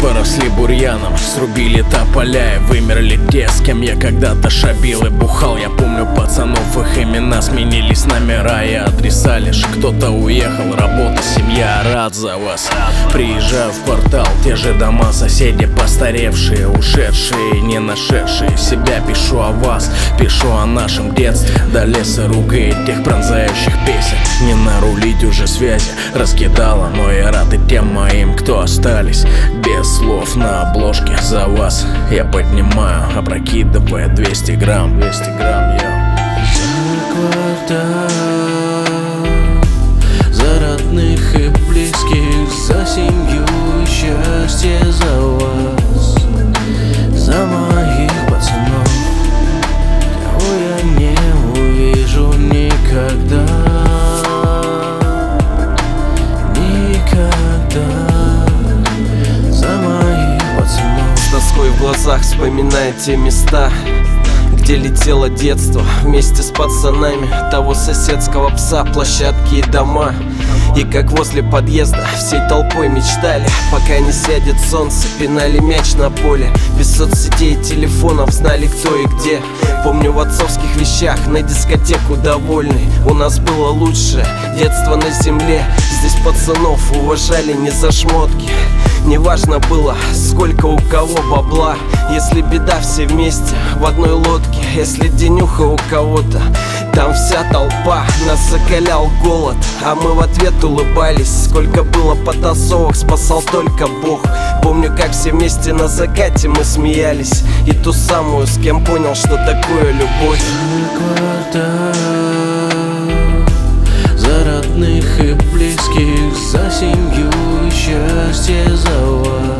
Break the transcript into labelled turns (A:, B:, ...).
A: поросли бурьяном, срубили тополя и вымерли те, с кем я когда-то шабил и бухал. Я помню пацанов, их имена сменились номера и адреса, лишь кто-то уехал, работа, семья, рад за вас. Приезжаю в квартал, те же дома, соседи постаревшие, ушедшие, не нашедшие себя. Пишу о вас, пишу о нашем детстве, до леса рук и тех пронзающих песен. Не нарулить уже связи раскидала, но я рад и тем моим, кто остались без слов на обложке. За вас я поднимаю, опрокидывая 200 грамм, 200 грамм, я.
B: За квартал, за родных и близких, за семью и счастье, за вас, за моих пацанов, кого я не увижу никогда.
C: С тоской в глазах вспоминая те места, где летело детство вместе с пацанами того соседского пса, площадки и дома. И как возле подъезда всей толпой мечтали, пока не сядет солнце, пинали мяч на поле. Без соцсетей и телефонов знали кто и где. Помню в отцовских вещах на дискотеку довольный. У нас было лучшее детство на земле. Здесь пацанов уважали не за шмотки. Неважно было, сколько у кого бабла. Если беда, все вместе в одной лодке. Если денюха у кого-то, там вся толпа. Нас закалял голод, а мы в ответ улыбались. Сколько было потасовок, спасал только Бог. Помню, как все вместе на закате мы смеялись. И ту самую, с кем понял, что такое любовь.
B: За квартал, за родных и близких, за семью и счастье, за вас.